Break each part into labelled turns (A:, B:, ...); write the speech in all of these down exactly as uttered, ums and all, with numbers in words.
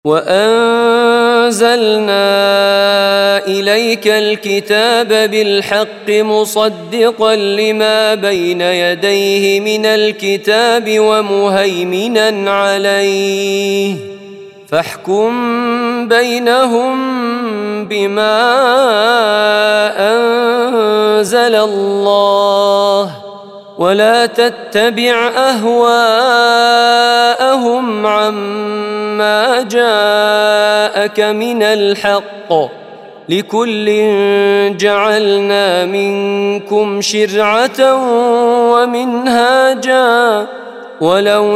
A: وأنزلنا إليك الكتاب بالحق مصدقا لما بين يديه من الكتاب ومهيمنا عليه فاحكم بينهم بما أنزل الله ولا تتبع أهواءهم عما جاءك من الحق لكل جعلنا منكم شرعة ومنهاجا ولو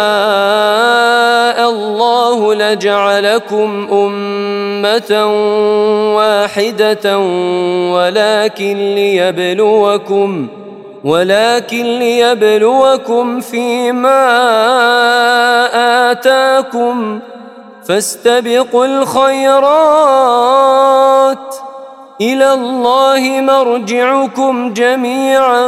A: شاء الله لجعلكم أمة واحدة ولكن ليبلوكم ولكن ليبلوكم فيما آتاكم فاستبقوا الخيرات إلى الله مرجعكم جميعا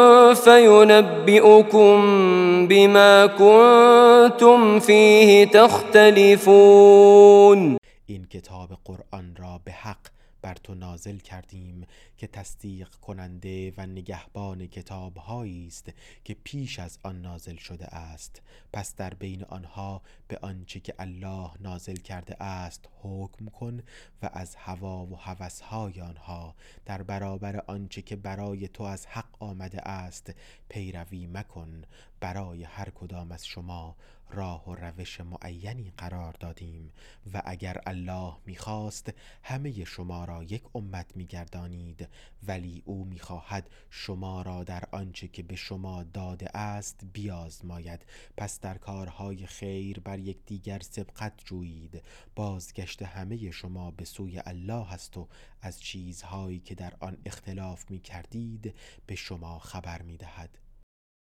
A: فينبئكم بما كنتم فيه تختلفون.
B: این کتاب قرآن را به حق بر تو نازل کردیم که تصدیق کننده و نگهبان کتاب هایی است که پیش از آن نازل شده است. پس در بین آنها به آنچه که الله نازل کرده است حکم کن و از هوا و هوس‌های آنها در برابر آنچه که برای تو از حق آمده است پیروی مکن. برای هر کدام از شما راه و روش معینی قرار دادیم و اگر الله می‌خواست همه شما را یک امت می‌گردانید، ولی او می‌خواهد شما را در آنچه که به شما داده است بیازماید. پس در کارهای خیر بر یکدیگر سبقت جویید. بازگشت همه شما به سوی الله است و از چیزهایی که در آن اختلاف می‌کردید به شما خبر می‌دهد.